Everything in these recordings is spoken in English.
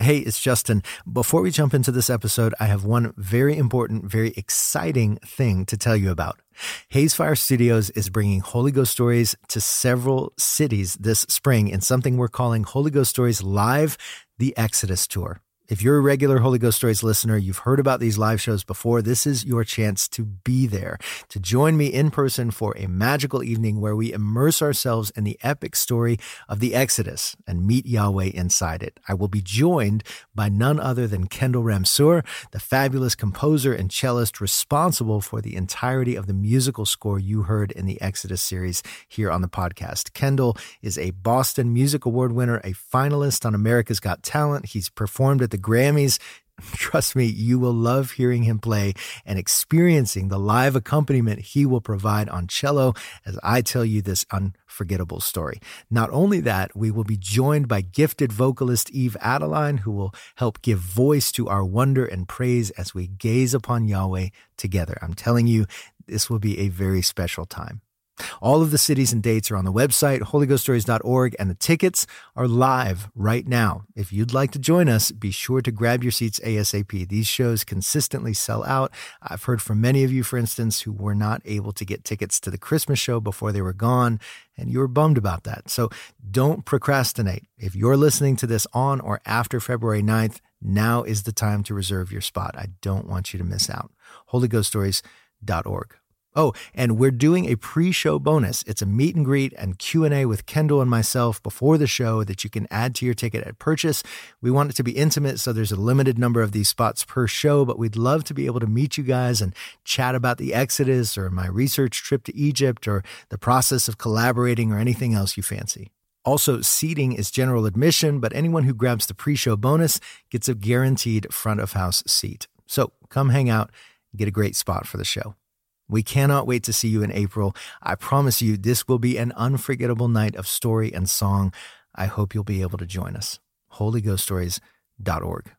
Hey, it's Justin. Before we jump into this episode, I have one very important, very exciting thing to tell you about. Hazefire Studios is bringing Holy Ghost Stories to several cities this spring in something we're calling Holy Ghost Stories Live, the Exodus Tour. If you're a regular Holy Ghost Stories listener, you've heard about these live shows before. This is your chance to be there, to join me in person for a magical evening where we immerse ourselves in the epic story of the Exodus and meet Yahweh inside it. I will be joined by none other than Kendall Ramsour, the fabulous composer and cellist responsible for the entirety of the musical score you heard in the Exodus series here on the podcast. Kendall is a Boston Music Award winner, a finalist on America's Got Talent. He's performed at the Grammys. Trust me, you will love hearing him play and experiencing the live accompaniment he will provide on cello as I tell you this unforgettable story. Not only that, we will be joined by gifted vocalist Eve Adeline, who will help give voice to our wonder and praise as we gaze upon Yahweh together. I'm telling you, this will be a very special time. All of the cities and dates are on the website, holyghoststories.org, and the tickets are live right now. If you'd like to join us, be sure to grab your seats ASAP. These shows consistently sell out. I've heard from many of you, for instance, who were not able to get tickets to the Christmas show before they were gone, and you were bummed about that. So don't procrastinate. If you're listening to this on or after February 9th, now is the time to reserve your spot. I don't want you to miss out. holyghoststories.org. Oh, and we're doing a pre-show bonus. It's a meet and greet and Q&A with Kendall and myself before the show that you can add to your ticket at purchase. We want it to be intimate, so there's a limited number of these spots per show, but we'd love to be able to meet you guys and chat about the Exodus or my research trip to Egypt or the process of collaborating or anything else you fancy. Also, seating is general admission, but anyone who grabs the pre-show bonus gets a guaranteed front-of-house seat. So come hang out and get a great spot for the show. We cannot wait to see you in April. I promise you, this will be an unforgettable night of story and song. I hope you'll be able to join us. holyghoststories.org.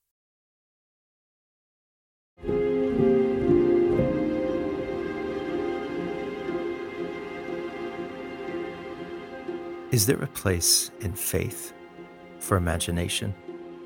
Is there a place in faith for imagination?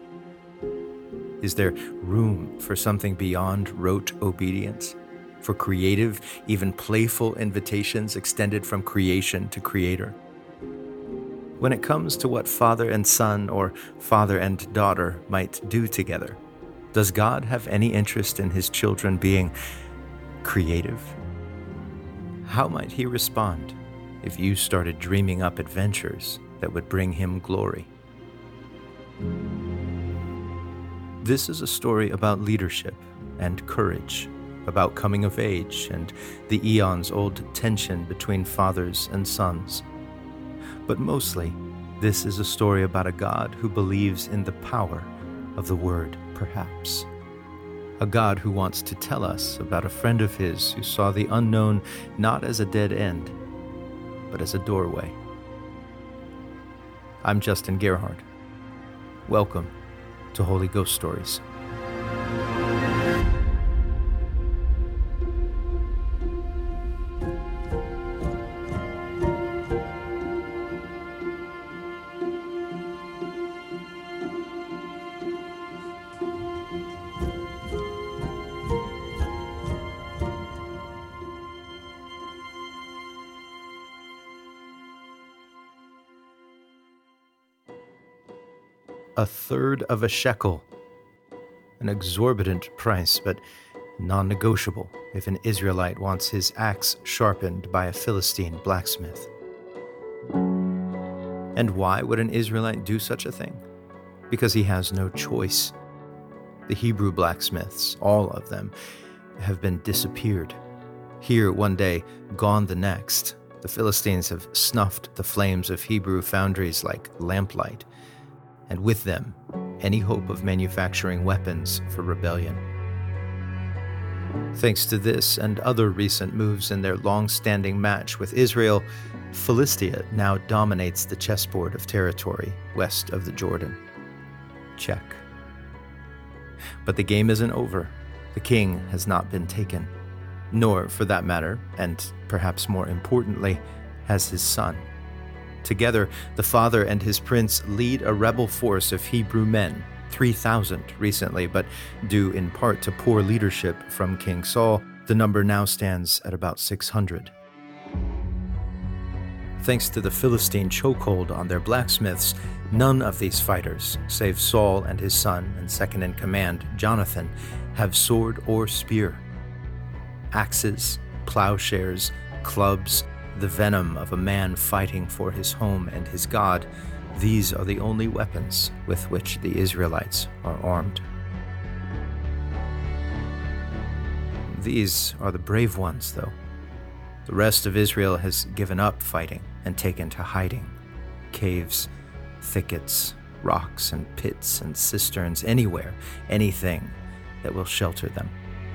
Is there room for something beyond rote obedience? For creative, even playful invitations extended from creation to creator? When it comes to what father and son or father and daughter might do together, does God have any interest in his children being creative? How might he respond if you started dreaming up adventures that would bring him glory? This is a story about leadership and courage, about coming of age and the eons-old tension between fathers and sons. But mostly, this is a story about a God who believes in the power of the word perhaps. A God who wants to tell us about a friend of his who saw the unknown not as a dead end, but as a doorway. I'm Justin Gerhardt. Welcome to Holy Ghost Stories. A third of a shekel, an exorbitant price, but non-negotiable if an Israelite wants his axe sharpened by a Philistine blacksmith. And why would an Israelite do such a thing? Because he has no choice. The Hebrew blacksmiths, all of them, have been disappeared. Here one day, gone the next. The Philistines have snuffed the flames of Hebrew foundries like lamplight, and with them, any hope of manufacturing weapons for rebellion. Thanks to this and other recent moves in their long-standing match with Israel, Philistia now dominates the chessboard of territory west of the Jordan. Check. But the game isn't over. The king has not been taken, nor, for that matter, and perhaps more importantly, has his son. Together, the father and his prince lead a rebel force of Hebrew men 3,000 recently, but due in part to poor leadership from King Saul, the number now stands at about 600. Thanks to the Philistine chokehold on their blacksmiths, none of these fighters, save Saul and his son and second in command, Jonathan, have sword or spear. Axes, plowshares, clubs, the venom of a man fighting for his home and his God, these are the only weapons with which the Israelites are armed. These are the brave ones, though. The rest of Israel has given up fighting and taken to hiding. Caves, thickets, rocks and pits and cisterns, anywhere, anything that will shelter them.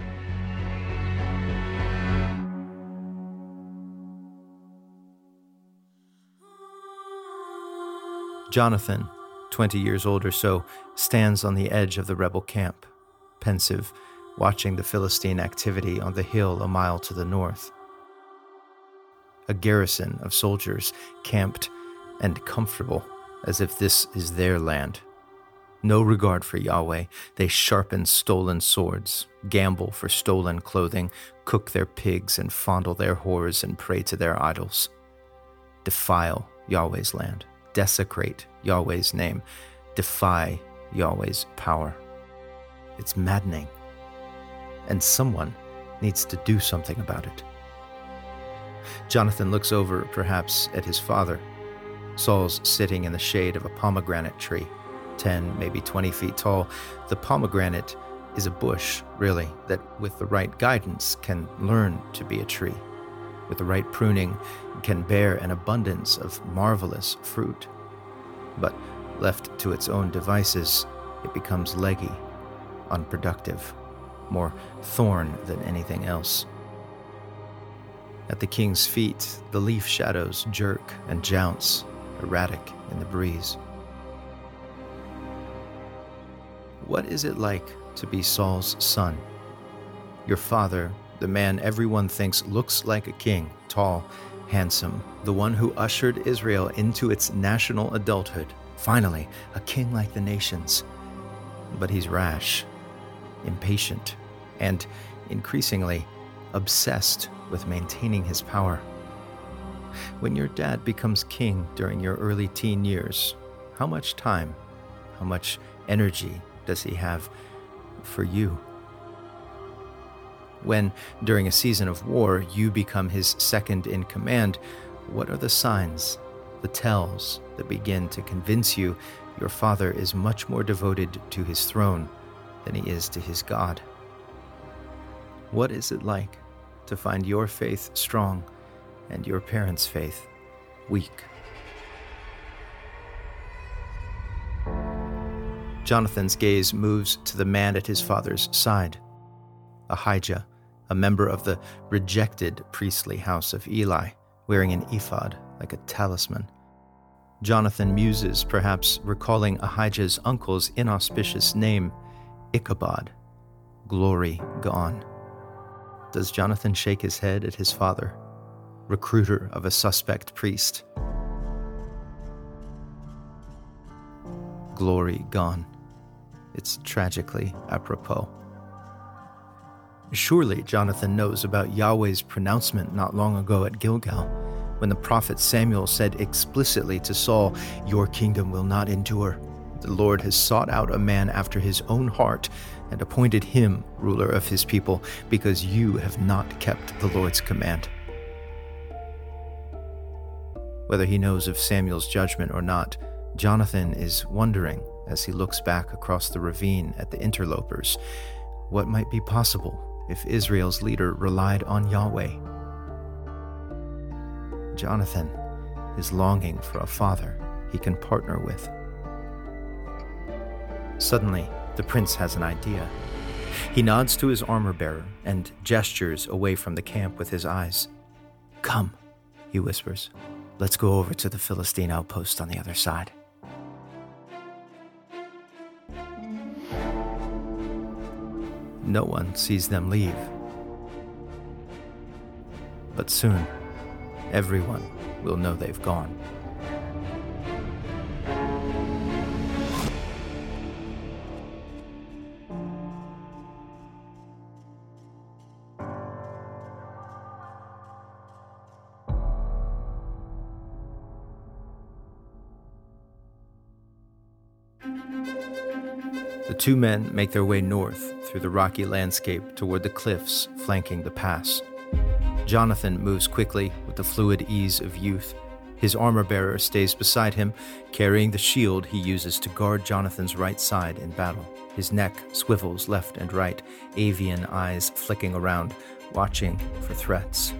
Jonathan, 20 years old or so, stands on the edge of the rebel camp, pensive, watching the Philistine activity on the hill a mile to the north. A garrison of soldiers camped and comfortable, as if this is their land. No regard for Yahweh, they sharpen stolen swords, gamble for stolen clothing, cook their pigs and fondle their whores and pray to their idols. Defile Yahweh's land, desecrate Yahweh's name, defy Yahweh's power. It's maddening, and someone needs to do something about it. Jonathan looks over, perhaps, at his father. Saul's sitting in the shade of a pomegranate tree, 10, maybe 20 feet tall. The pomegranate is a bush, really, that with the right guidance can learn to be a tree. With the right pruning, can bear an abundance of marvelous fruit. But left to its own devices, it becomes leggy, unproductive, more thorn than anything else. At the king's feet, the leaf shadows jerk and jounce, erratic in the breeze. What is it like to be Saul's son? Your father, the man everyone thinks looks like a king, tall, handsome, the one who ushered Israel into its national adulthood. Finally, a king like the nations. But he's rash, impatient, and increasingly obsessed with maintaining his power. When your dad becomes king during your early teen years, how much time, how much energy does he have for you? When, during a season of war, you become his second in command, what are the signs, the tells that begin to convince you your father is much more devoted to his throne than he is to his God? What is it like to find your faith strong and your parents' faith weak? Jonathan's gaze moves to the man at his father's side, Ahijah, a member of the rejected priestly house of Eli, wearing an ephod like a talisman. Jonathan muses, perhaps recalling Ahijah's uncle's inauspicious name, Ichabod, glory gone. Does Jonathan shake his head at his father, recruiter of a suspect priest? Glory gone. It's tragically apropos. Surely Jonathan knows about Yahweh's pronouncement not long ago at Gilgal, when the prophet Samuel said explicitly to Saul, "Your kingdom will not endure. The Lord has sought out a man after his own heart and appointed him ruler of his people, because you have not kept the Lord's command." Whether he knows of Samuel's judgment or not, Jonathan is wondering, as he looks back across the ravine at the interlopers, what might be possible if Israel's leader relied on Yahweh. Jonathan is longing for a father he can partner with. Suddenly, the prince has an idea. He nods to his armor-bearer and gestures away from the camp with his eyes. "Come," he whispers. "Let's go over to the Philistine outpost on the other side." No one sees them leave. But soon, everyone will know they've gone. The two men make their way north through the rocky landscape toward the cliffs flanking the pass. Jonathan moves quickly with the fluid ease of youth. His armor-bearer stays beside him, carrying the shield he uses to guard Jonathan's right side in battle. His neck swivels left and right, avian eyes flicking around, watching for threats.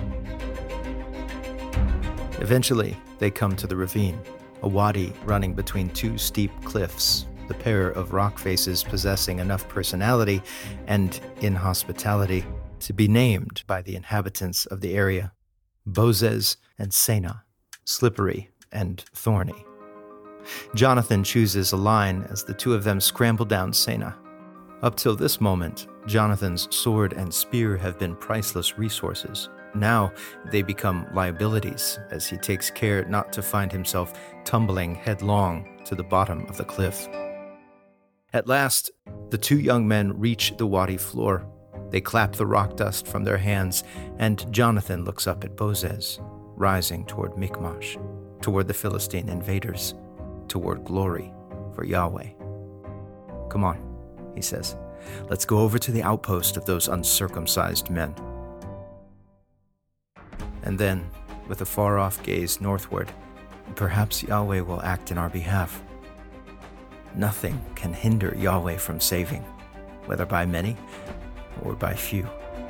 Eventually, they come to the ravine, a wadi running between two steep cliffs, the pair of rock faces possessing enough personality and inhospitality to be named by the inhabitants of the area: Bozez and Sena, slippery and thorny. Jonathan chooses a line as the two of them scramble down Sena. Up till this moment, Jonathan's sword and spear have been priceless resources. Now they become liabilities as he takes care not to find himself tumbling headlong to the bottom of the cliff. At last, the two young men reach the wadi floor. They clap the rock dust from their hands, and Jonathan looks up at Bozez, rising toward Michmash, toward the Philistine invaders, toward glory for Yahweh. "Come on," he says. "Let's go over to the outpost of those uncircumcised men." And then, with a far-off gaze northward, perhaps Yahweh will act in our behalf. Nothing can hinder Yahweh from saving, whether by many or by few.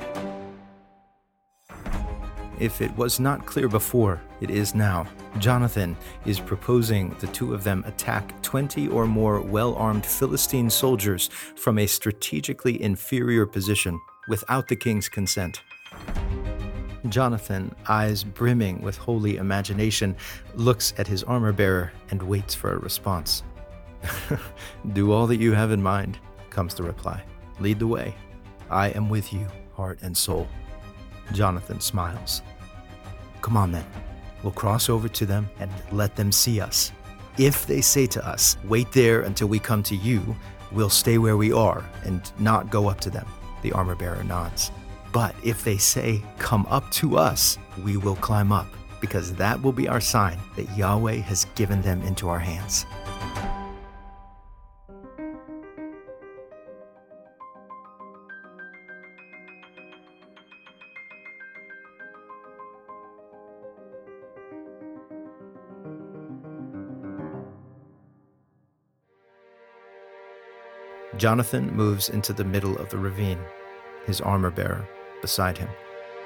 If it was not clear before, it is now. Jonathan is proposing the two of them attack 20 or more well-armed Philistine soldiers from a strategically inferior position without the king's consent. Jonathan, eyes brimming with holy imagination, looks at his armor-bearer and waits for a response. "Do all that you have in mind," comes the reply. "Lead the way. I am with you, heart and soul." Jonathan smiles. "Come on then. We'll cross over to them and let them see us. If they say to us, 'Wait there until we come to you,' we'll stay where we are and not go up to them." The armor-bearer nods. "But if they say, 'Come up to us,' we will climb up, because that will be our sign that Yahweh has given them into our hands." Jonathan moves into the middle of the ravine, his armor-bearer beside him.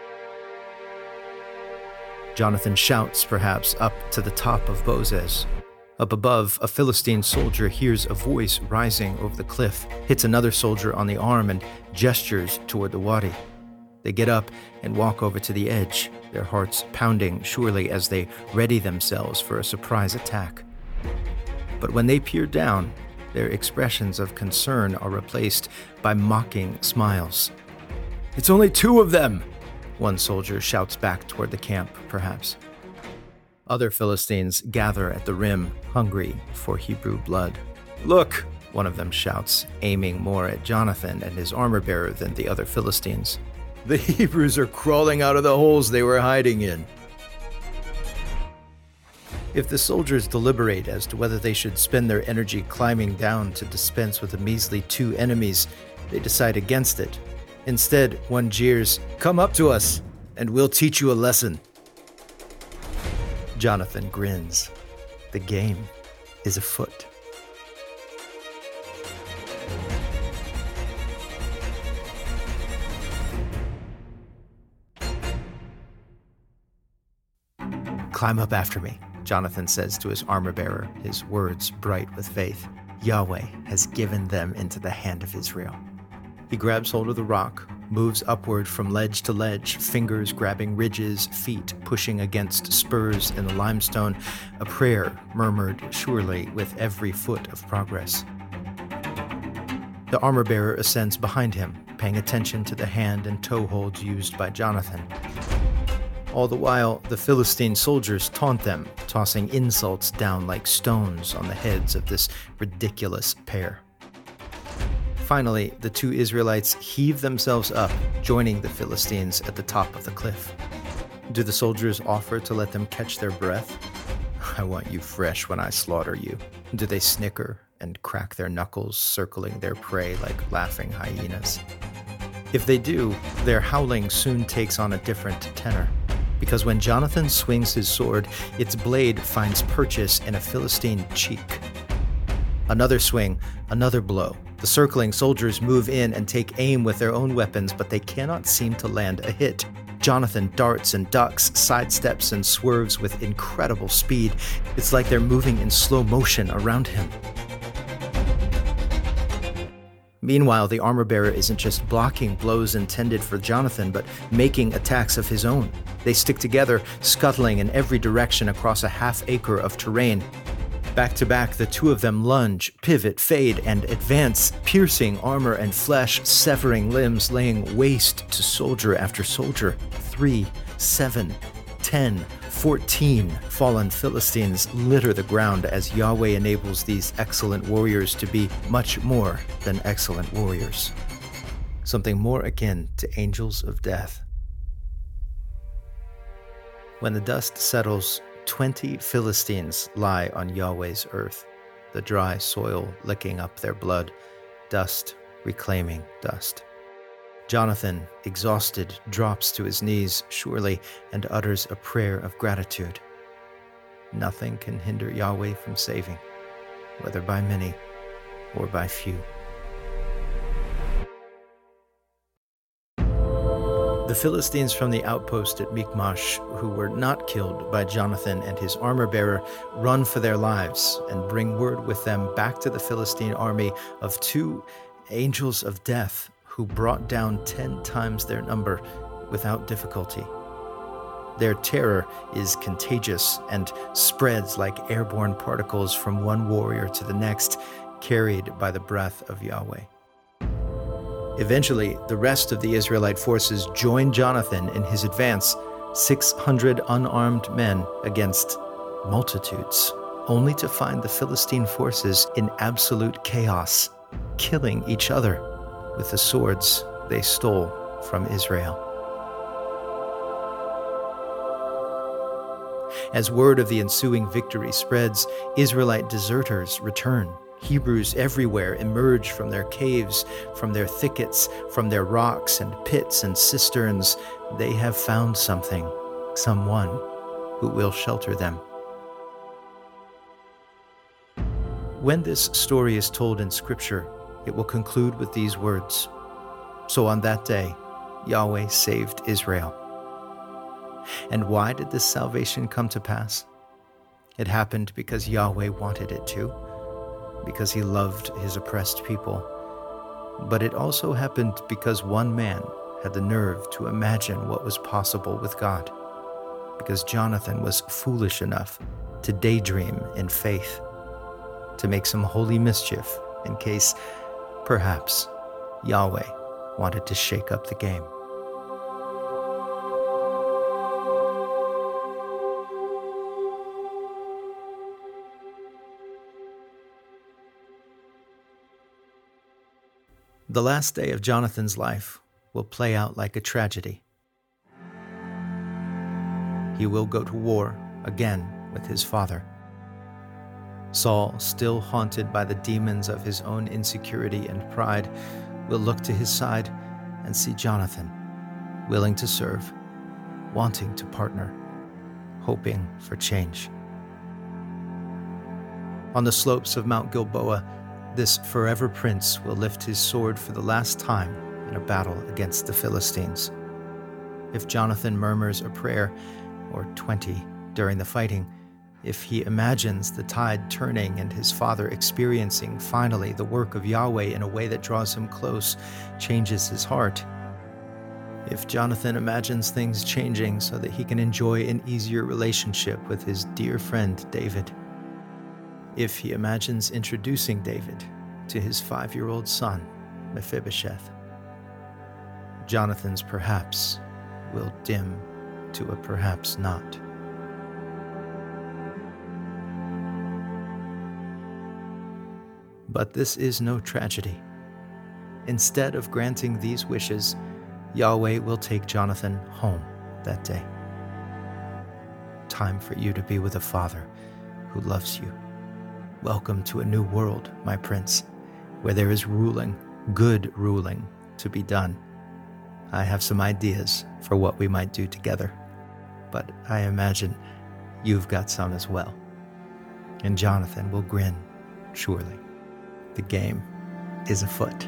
Jonathan shouts, perhaps, up to the top of Bozez. Up above, a Philistine soldier hears a voice rising over the cliff, hits another soldier on the arm, and gestures toward the wadi. They get up and walk over to the edge, their hearts pounding surely as they ready themselves for a surprise attack. But when they peer down, their expressions of concern are replaced by mocking smiles. "It's only two of them!" one soldier shouts back toward the camp, perhaps. Other Philistines gather at the rim, hungry for Hebrew blood. "Look!" one of them shouts, aiming more at Jonathan and his armor-bearer than the other Philistines. "The Hebrews are crawling out of the holes they were hiding in." If the soldiers deliberate as to whether they should spend their energy climbing down to dispense with a measly 2 enemies, they decide against it. Instead, one jeers, "Come up to us, and we'll teach you a lesson." Jonathan grins. The game is afoot. "Climb up after me," Jonathan says to his armor-bearer, his words bright with faith. Yahweh has given them into the hand of Israel. He grabs hold of the rock, moves upward from ledge to ledge, fingers grabbing ridges, feet pushing against spurs in the limestone, a prayer murmured surely with every foot of progress. The armor-bearer ascends behind him, paying attention to the hand and toe holds used by Jonathan. All the while, the Philistine soldiers taunt them, tossing insults down like stones on the heads of this ridiculous pair. Finally, the 2 Israelites heave themselves up, joining the Philistines at the top of the cliff. Do the soldiers offer to let them catch their breath? "I want you fresh when I slaughter you." Do they snicker and crack their knuckles, circling their prey like laughing hyenas. If they do, their howling soon takes on a different tenor, because when Jonathan swings his sword, its blade finds purchase in a Philistine cheek. Another swing, another blow. The circling soldiers move in and take aim with their own weapons, but they cannot seem to land a hit. Jonathan darts and ducks, sidesteps and swerves with incredible speed. It's like they're moving in slow motion around him. Meanwhile, the armor-bearer isn't just blocking blows intended for Jonathan, but making attacks of his own. They stick together, scuttling in every direction across a half-acre of terrain. Back to back, the two of them lunge, pivot, fade, and advance, piercing armor and flesh, severing limbs, laying waste to soldier after soldier. 3, 7, 10, 14 fallen Philistines litter the ground as Yahweh enables these excellent warriors to be much more than excellent warriors. Something more akin to angels of death. When the dust settles, 20 Philistines lie on Yahweh's earth, the dry soil licking up their blood, dust reclaiming dust. Jonathan, exhausted, drops to his knees, surely, and utters a prayer of gratitude. Nothing can hinder Yahweh from saving, whether by many or by few. The Philistines from the outpost at Michmash, who were not killed by Jonathan and his armor-bearer, run for their lives and bring word with them back to the Philistine army of 2 angels of death who brought down 10 times their number without difficulty. Their terror is contagious and spreads like airborne particles from one warrior to the next, carried by the breath of Yahweh. Eventually, the rest of the Israelite forces join Jonathan in his advance, 600 unarmed men against multitudes, only to find the Philistine forces in absolute chaos, killing each other with the swords they stole from Israel. As word of the ensuing victory spreads, Israelite deserters return. Hebrews everywhere emerge from their caves, from their thickets, from their rocks and pits and cisterns. They have found something, someone who will shelter them. When this story is told in Scripture, it will conclude with these words: "So on that day, Yahweh saved Israel." And why did this salvation come to pass? It happened because Yahweh wanted it to, because he loved his oppressed people. But it also happened because one man had the nerve to imagine what was possible with God, because Jonathan was foolish enough to daydream in faith, to make some holy mischief in case, perhaps, Yahweh wanted to shake up the game. The last day of Jonathan's life will play out like a tragedy. He will go to war again with his father. Saul, still haunted by the demons of his own insecurity and pride, will look to his side and see Jonathan, willing to serve, wanting to partner, hoping for change. On the slopes of Mount Gilboa, this forever prince will lift his sword for the last time in a battle against the Philistines. If Jonathan murmurs a prayer, or 20 during the fighting, if he imagines the tide turning and his father experiencing finally the work of Yahweh in a way that draws him close, changes his heart. If Jonathan imagines things changing so that he can enjoy an easier relationship with his dear friend David. If he imagines introducing David to his 5-year-old son, Mephibosheth. Jonathan's perhaps will dim to a perhaps not. But this is no tragedy. Instead of granting these wishes, Yahweh will take Jonathan home that day. Time for you to be with a father who loves you Welcome to a new world, my prince, where there is ruling, good ruling, to be done. I have some ideas for what we might do together, but I imagine you've got some as well. And Jonathan will grin, surely. The game is afoot.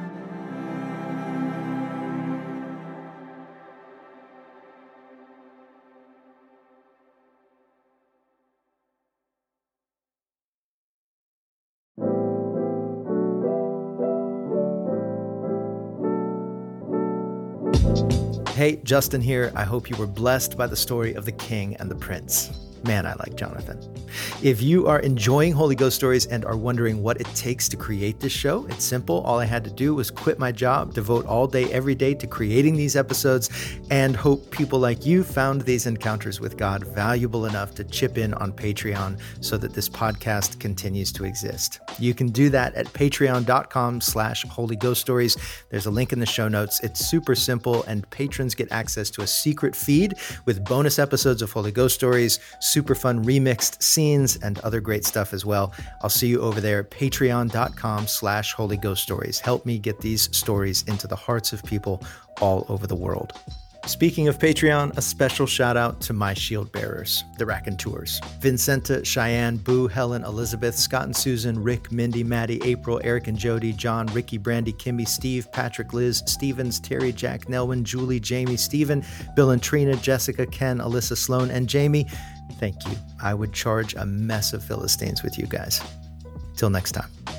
Hey, Justin here. I hope you were blessed by the story of the king and the prince. Man, I like Jonathan. If you are enjoying Holy Ghost Stories and are wondering what it takes to create this show, it's simple. All I had to do was quit my job, devote all day, every day to creating these episodes, and hope people like you found these encounters with God valuable enough to chip in on Patreon so that this podcast continues to exist. You can do that at patreon.com/Holy Ghost Stories. There's a link in the show notes. It's super simple, and patrons get access to a secret feed with bonus episodes of Holy Ghost Stories, super fun remixed scenes, and other great stuff as well. I'll see you over there, patreon.com/Holy Ghost Stories. Help me get these stories into the hearts of people all over the world. Speaking of Patreon, a special shout out to my shield bearers, the Raconteurs. Vincenta, Cheyenne, Boo, Helen, Elizabeth, Scott and Susan, Rick, Mindy, Maddie, April, Eric and Jody, John, Ricky, Brandy, Kimmy, Steve, Patrick, Liz, Stevens, Terry, Jack, Nelwyn, Julie, Jamie, Steven, Bill and Trina, Jessica, Ken, Alyssa, Sloan, and Jamie. Thank you. I would charge a mess of Philistines with you guys. Till next time.